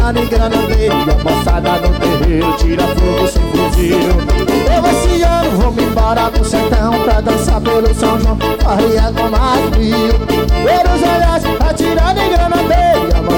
atirando em granadeira, e a moçada no terreiro tira fogo sem fuzil. Eu esse ano vou me embora pro sertão pra dançar pelo São João, corria com mais frio. Ver os olhares atirando em granadeira,